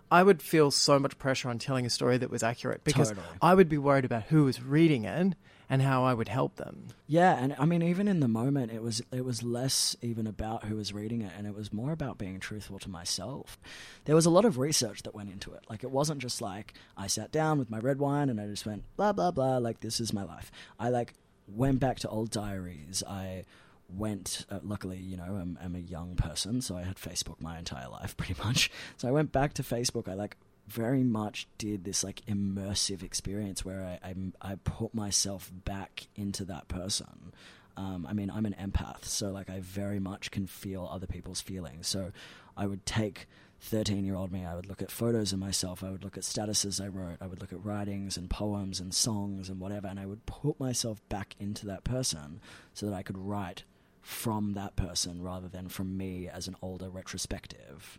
I would feel so much pressure on telling a story that was accurate because Totally. I would be worried about who was reading it and how I would help them. Yeah, and I mean, even in the moment, it was less even about who was reading it, and it was more about being truthful to myself. There was a lot of research that went into it. Like, it wasn't just like I sat down with my red wine and I just went blah blah blah. Like, this is my life. I went back to old diaries. I went, luckily, you know, I'm a young person, so I had Facebook my entire life pretty much. So I went back to Facebook. I very much did this immersive experience where I put myself back into that person. I mean, I'm an empath, so I very much can feel other people's feelings. So I would take 13-year-old me, I would look at photos of myself, I would look at statuses I wrote, I would look at writings and poems and songs and whatever, and I would put myself back into that person so that I could write from that person rather than from me as an older retrospective.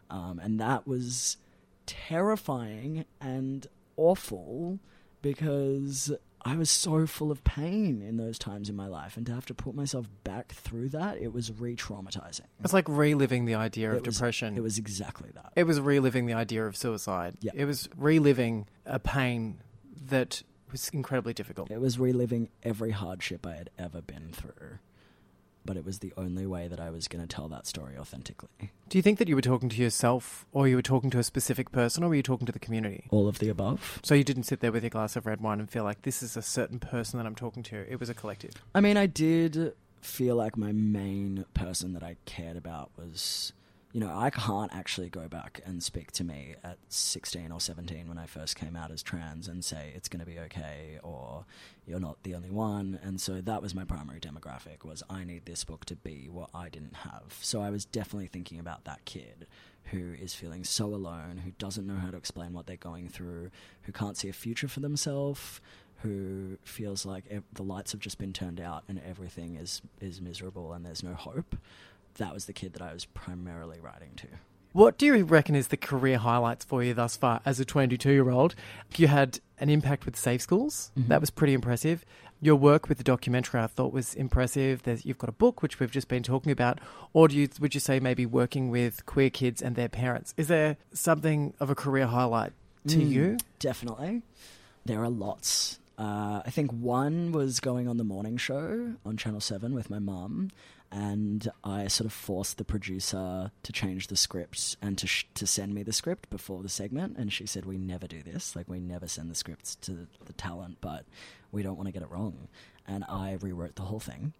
And that was terrifying and awful because I was so full of pain in those times in my life, and to have to put myself back through that, it was re-traumatizing. It's like reliving the idea of depression. It was exactly that. It was reliving the idea of suicide. Yeah. It was reliving a pain that was incredibly difficult. It was reliving every hardship I had ever been through. But it was the only way that I was going to tell that story authentically. Do you think that you were talking to yourself, or you were talking to a specific person, or were you talking to the community? All of the above. So you didn't sit there with your glass of red wine and feel like this is a certain person that I'm talking to. It was a collective. I mean, I did feel like my main person that I cared about was, you know, I can't actually go back and speak to me at 16 or 17 when I first came out as trans and say it's going to be okay, or you're not the only one. And so that was my primary demographic, was I need this book to be what I didn't have. So I was definitely thinking about that kid who is feeling so alone, who doesn't know how to explain what they're going through, who can't see a future for themselves, who feels like the lights have just been turned out and everything is miserable and there's no hope. That was the kid that I was primarily writing to. What do you reckon is the career highlights for you thus far as a 22-year-old? You had an impact with Safe Schools. Mm-hmm. That was pretty impressive. Your work with the documentary I thought was impressive. You've got a book, which we've just been talking about. Or would you say maybe working with queer kids and their parents? Is there something of a career highlight to you? Definitely. There are lots. I think one was going on the morning show on Channel 7 with my mum, and I sort of forced the producer to change the script and to send me the script before the segment, and she said, we never do this, we never send the scripts to the talent, but we don't want to get it wrong. And I rewrote the whole thing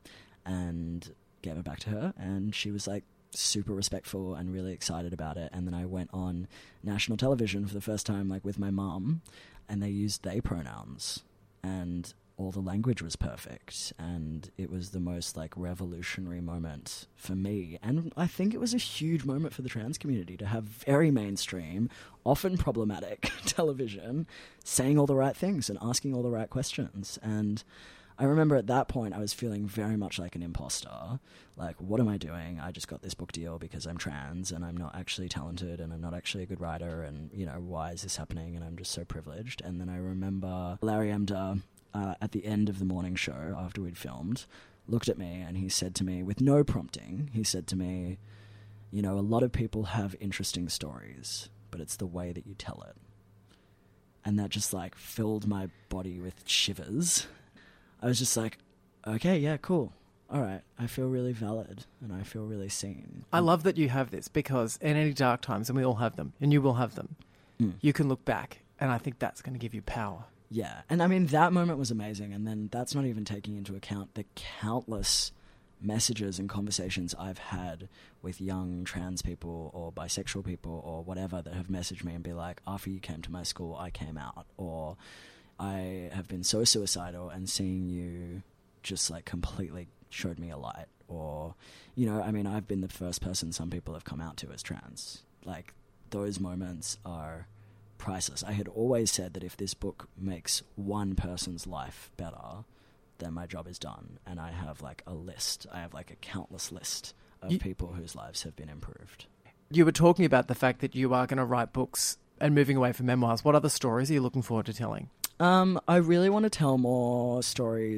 and gave it back to her, and she was super respectful and really excited about it. And then I went on national television for the first time with my mum, and they used they pronouns, and all the language was perfect, and it was the most revolutionary moment for me. And I think it was a huge moment for the trans community to have very mainstream, often problematic television saying all the right things and asking all the right questions. And I remember at that point I was feeling very much like an imposter. What am I doing? I just got this book deal because I'm trans and I'm not actually talented and I'm not actually a good writer, and, you know, why is this happening? And I'm just so privileged. And then I remember Larry Emder, at the end of the morning show, after we'd filmed, looked at me and he said to me, with no prompting, he said to me, you know, a lot of people have interesting stories, but it's the way that you tell it. And that just filled my body with shivers. I was just okay, yeah, cool. All right, I feel really valid and I feel really seen. I love that you have this, because in any dark times, and we all have them, and you will have them, you can look back, and I think that's going to give you power. Yeah, and I mean, that moment was amazing, and then that's not even taking into account the countless messages and conversations I've had with young trans people or bisexual people or whatever that have messaged me and be like, after you came to my school, I came out, or I have been so suicidal and seeing you just completely showed me a light, or, you know, I mean, I've been the first person some people have come out to as trans. Those moments are priceless. I had always said that if this book makes one person's life better, then my job is done. And I have a list. I have a countless list of people whose lives have been improved. You were talking about the fact that you are going to write books and moving away from memoirs. What other stories are you looking forward to telling? I really want to tell more stories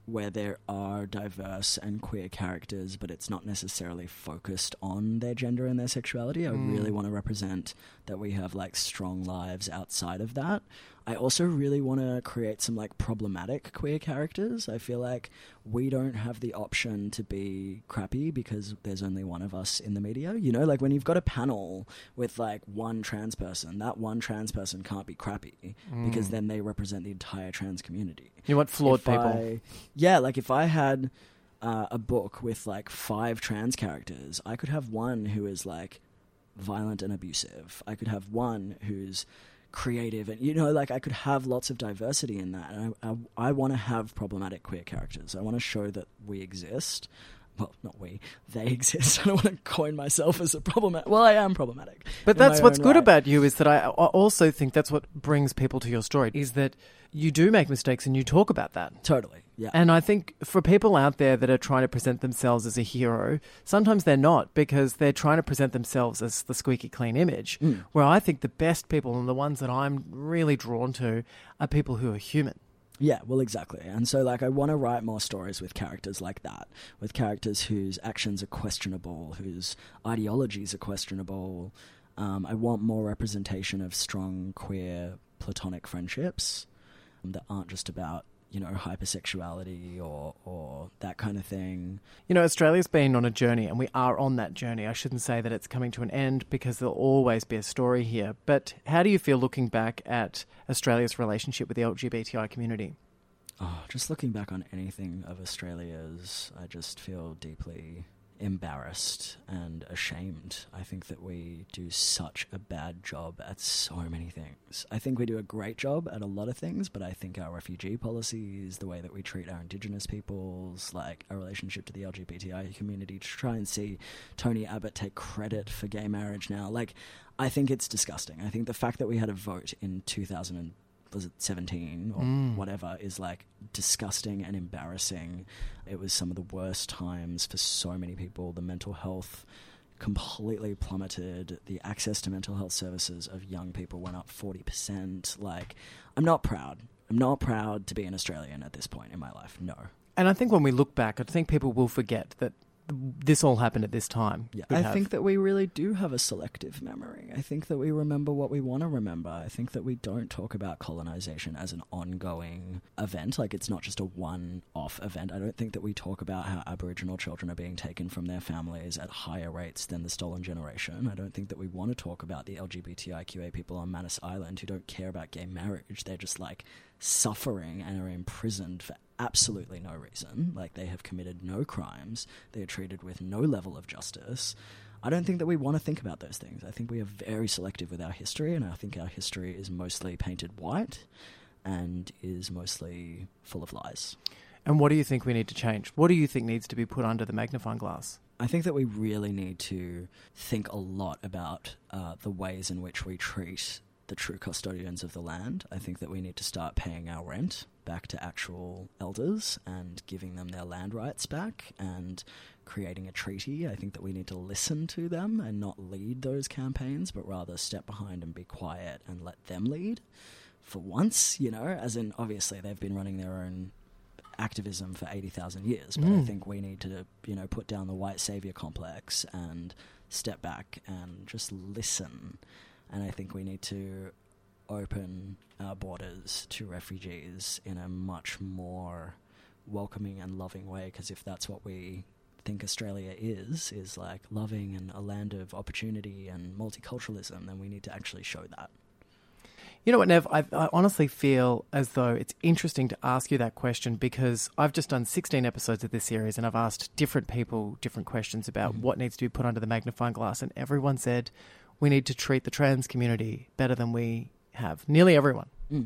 where there are diverse and queer characters, but it's not necessarily focused on their gender and their sexuality. I really want to represent that we have like strong lives outside of that. I also really want to create some like problematic queer characters. I feel like we don't have the option to be crappy because there's only one of us in the media. You know, like when you've got a panel with like one trans person, that one trans person can't be crappy because then they represent the entire trans community. You want flawed people. Like if I had a book with like 5 trans characters, I could have one who is like violent and abusive. I could have one who's creative, and you know, like I could have lots of diversity in that. And I want to have problematic queer characters. I want to show that we exist. Well, not we, they exist. I don't want to coin myself as a problematic. Well, I am problematic. But that's what's good about you, is that I also think that's what brings people to your story, is that you do make mistakes and you talk about that. Totally, yeah. And I think for people out there that are trying to present themselves as a hero, sometimes they're not, because they're trying to present themselves as the squeaky clean image, where I think the best people and the ones that I'm really drawn to are people who are human. Yeah, well, exactly. And so, like, I want to write more stories with characters like that, with characters whose actions are questionable, whose ideologies are questionable. I want more representation of strong, queer, platonic friendships that aren't just about, you know, hypersexuality or that kind of thing. You know, Australia's been on a journey, and we are on that journey. I shouldn't say that it's coming to an end, because there'll always be a story here. But how do you feel looking back at Australia's relationship with the LGBTI community? Oh, just looking back on anything of Australia's, I just feel deeply embarrassed and ashamed. I think that we do such a bad job at so many things. I think we do a great job at a lot of things, but I think our refugee policies, the way that we treat our Indigenous peoples, like our relationship to the LGBTI community, to try and see Tony Abbott take credit for gay marriage now, like, I think it's disgusting. I think the fact that we had a vote in 2017 or whatever is like disgusting and embarrassing. It was some of the worst times for so many people. The mental health completely plummeted. The access to mental health services of young people went up 40%. Like, I'm not proud. I'm not proud to be an Australian at this point in my life. No. And I think when we look back, I think people will forget that this all happened at this time. Yeah, I think that we really do have a selective memory. I think that we remember what we want to remember. I think that we don't talk about colonization as an ongoing event. Like, it's not just a one-off event. I don't think that we talk about how Aboriginal children are being taken from their families at higher rates than the stolen generation. I don't think that we want to talk about the LGBTIQA people on Manus Island who don't care about gay marriage. They're just like suffering and are imprisoned for absolutely no reason. Like, they have committed no crimes. They are treated with no level of justice. I don't think that we want to think about those things. I think we are very selective with our history, and I think our history is mostly painted white and is mostly full of lies. And what do you think we need to change? What do you think needs to be put under the magnifying glass? I think that we really need to think a lot about the ways in which we treat the true custodians of the land. I think that we need to start paying our rent back to actual elders and giving them their land rights back and creating a treaty. I think that we need to listen to them and not lead those campaigns, but rather step behind and be quiet and let them lead for once, you know, as in obviously they've been running their own activism for 80,000 years, but I think we need to, you know, put down the white savior complex and step back and just listen. And I think we need to open our borders to refugees in a much more welcoming and loving way, because if that's what we think Australia is like loving and a land of opportunity and multiculturalism, then we need to actually show that. You know what, Nev, I honestly feel as though it's interesting to ask you that question, because I've just done 16 episodes of this series and I've asked different people different questions about what needs to be put under the magnifying glass, and everyone said we need to treat the trans community better than we have. Nearly everyone.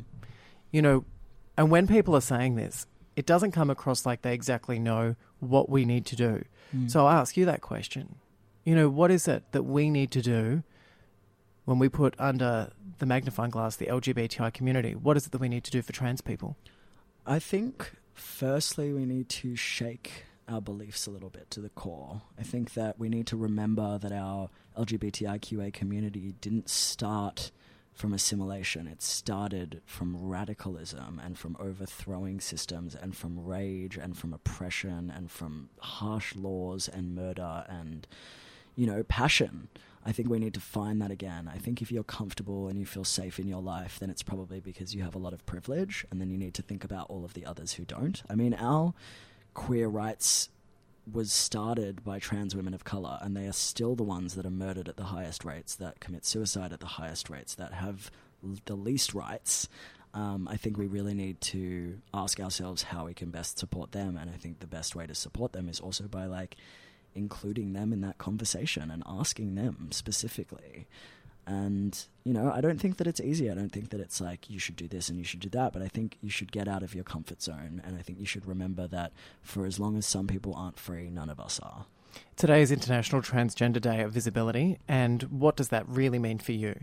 You know, and when people are saying this, it doesn't come across like they exactly know what we need to do. So I'll ask you that question. You know, what is it that we need to do when we put under the magnifying glass the LGBTI community? What is it that we need to do for trans people? I think, firstly, we need to shake our beliefs a little bit to the core. I think that we need to remember that our LGBTIQA community didn't start from assimilation. It started from radicalism and from overthrowing systems and from rage and from oppression and from harsh laws and murder and, passion. I think we need to find that again. I think if you're comfortable and you feel safe in your life, then it's probably because you have a lot of privilege, and then you need to think about all of the others who don't. I mean, our queer rights was started by trans women of colour, and they are still the ones that are murdered at the highest rates, that commit suicide at the highest rates, that have the least rights. I think we really need to ask ourselves how we can best support them, and I think the best way to support them is also by including them in that conversation and asking them specifically. And, I don't think that it's easy. I don't think that it's you should do this and you should do that, but I think you should get out of your comfort zone, and I think you should remember that for as long as some people aren't free, none of us are. Today is International Transgender Day of Visibility, and what does that really mean for you?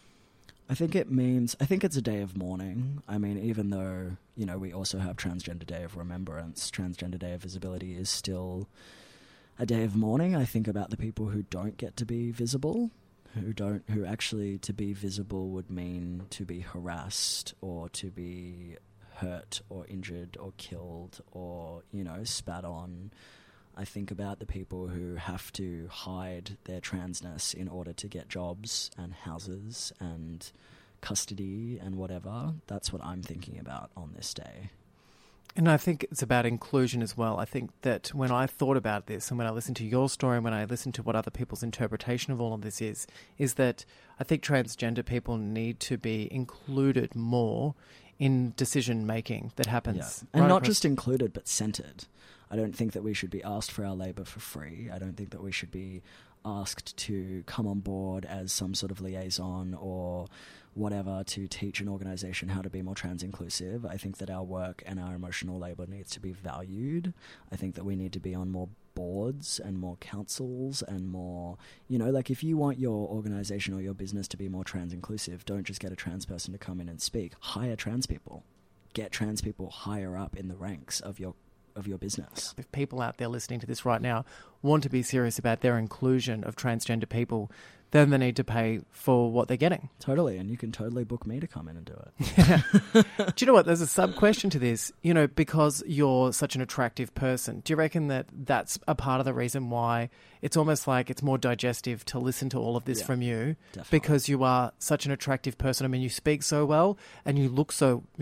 I think it's a day of mourning. I mean, even though, we also have Transgender Day of Remembrance, Transgender Day of Visibility is still a day of mourning. I think about the people who don't get to be visible, who actually to be visible would mean to be harassed or to be hurt or injured or killed or, spat on. I think about the people who have to hide their transness in order to get jobs and houses and custody and whatever. That's what I'm thinking about on this day. And I think it's about inclusion as well. I think that when I thought about this and when I listened to your story and when I listened to what other people's interpretation of all of this is that I think transgender people need to be included more in decision-making that happens. Yeah. And not just included, but centred. I don't think that we should be asked for our labour for free. I don't think that we should be asked to come on board as some sort of liaison or whatever to teach an organisation how to be more trans inclusive. I think that our work and our emotional labour needs to be valued. I think that we need to be on more boards and more councils and more, if you want your organisation or your business to be more trans inclusive, don't just get a trans person to come in and speak. Hire trans people. Get trans people higher up in the ranks of your business. If people out there listening to this right now want to be serious about their inclusion of transgender people, then they need to pay for what they're getting. Totally, and you can totally book me to come in and do it. Yeah. Do you know what? There's a sub-question to this. Because you're such an attractive person, do you reckon that that's a part of the reason why it's almost like it's more digestive to listen to all of this from you? Definitely. Because you are such an attractive person. I mean, you speak so well and you look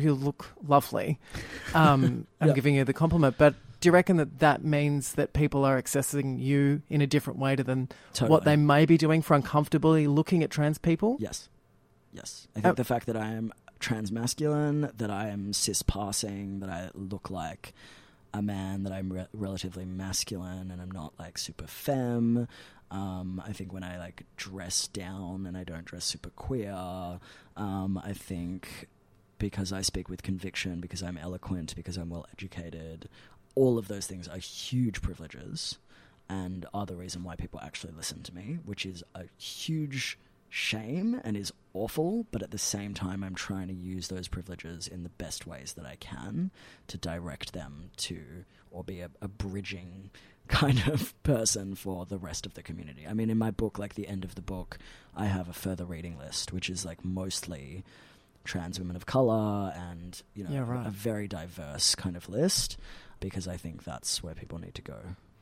lovely. I'm giving you the compliment, but do you reckon that means that people are accessing you in a different way than what they may be doing for uncomfortably looking at trans people? Yes. I think the fact that I am trans-masculine, that I am cis-passing, that I look like a man, that I'm relatively masculine and I'm not super femme. I think when I dress down and I don't dress super queer, I think because I speak with conviction, because I'm eloquent, because I'm well-educated, all of those things are huge privileges and are the reason why people actually listen to me, which is a huge shame and is awful, but at the same time I'm trying to use those privileges in the best ways that I can to direct them to, or be a bridging kind of person for the rest of the community. I mean, in my book, the end of the book, I have a further reading list, which is mostly trans women of colour and, a very diverse kind of list, because I think that's where people need to go.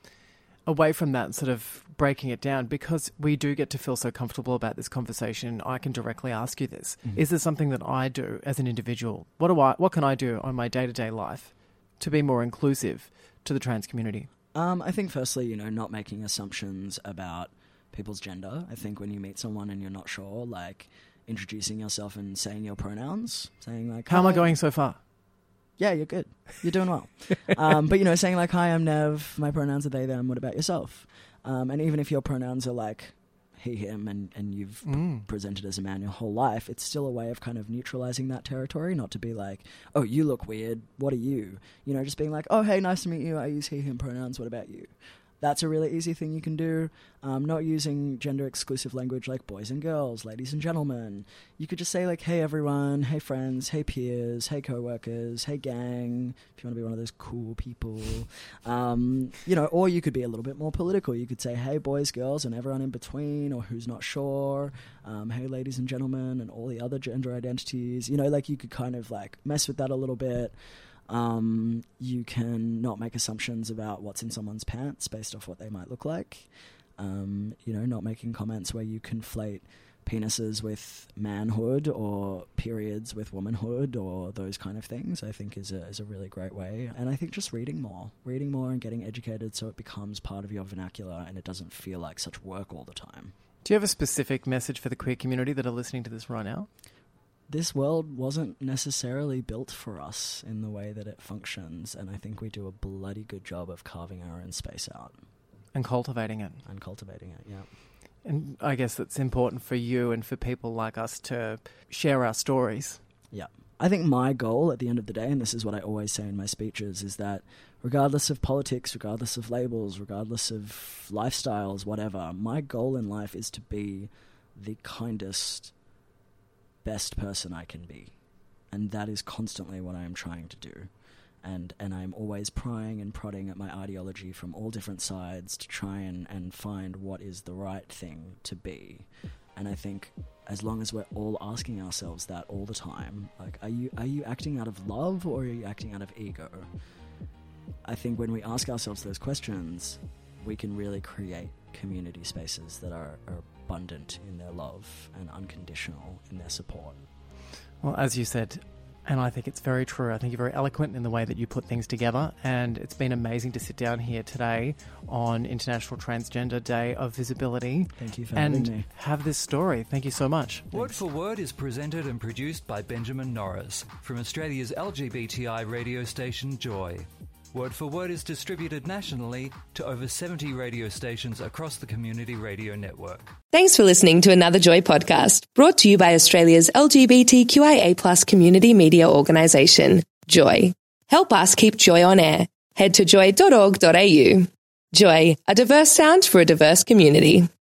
Away from that, sort of breaking it down, because we do get to feel so comfortable about this conversation, I can directly ask you this. Mm-hmm. Is there something that I do as an individual? What can I do on my day-to-day life to be more inclusive to the trans community? I think firstly, not making assumptions about people's gender. I think when you meet someone and you're not sure, introducing yourself and saying your pronouns, saying how am I going so far? Yeah, you're good. You're doing well. But, saying hi, I'm Nev, my pronouns are they, them, what about yourself? And even if your pronouns are he, him, and you've presented as a man your whole life, it's still a way of kind of neutralizing that territory, not to be oh, you look weird, what are you? Just being oh, hey, nice to meet you, I use he, him pronouns, what about you? That's a really easy thing you can do. Not using gender-exclusive language like boys and girls, ladies and gentlemen. You could just say like, hey everyone, hey friends, hey peers, hey co-workers, hey gang, if you want to be one of those cool people. Or you could be a little bit more political. You could say, hey boys, girls, and everyone in between, or who's not sure. Hey ladies and gentlemen, and all the other gender identities. You could kind of like mess with that a little bit. You can not make assumptions about what's in someone's pants based off what they might look like. Not making comments where you conflate penises with manhood or periods with womanhood or those kind of things, I think is a really great way. And I think just reading more and getting educated so it becomes part of your vernacular and it doesn't feel like such work all the time. Do you have a specific message for the queer community that are listening to this right now? This world wasn't necessarily built for us in the way that it functions, and I think we do a bloody good job of carving our own space out. And cultivating it. Yeah. And I guess it's important for you and for people like us to share our stories. Yeah. I think my goal at the end of the day, and this is what I always say in my speeches, is that regardless of politics, regardless of labels, regardless of lifestyles, whatever, my goal in life is to be the kindest, best person I can be. And that is constantly what I am trying to do. And I'm always prying and prodding at my ideology from all different sides to try and find what is the right thing to be. And I think as long as we're all asking ourselves that all the time, like, are you acting out of love or are you acting out of ego? I think when we ask ourselves those questions, we can really create community spaces that are abundant in their love and unconditional in their support. Well, as you said, and I think it's very true. I think you're very eloquent in the way that you put things together, and it's been amazing to sit down here today on International Transgender Day of Visibility. Thank you for having me. And have this story. Thank you so much. Word for Word is presented and produced by Benjamin Norris from Australia's LGBTI radio station Joy. Word for Word is distributed nationally to over 70 radio stations across the Community Radio Network. Thanks for listening to another Joy podcast, brought to you by Australia's LGBTQIA+ community media organisation, Joy. Help us keep Joy on air. Head to joy.org.au. Joy, a diverse sound for a diverse community.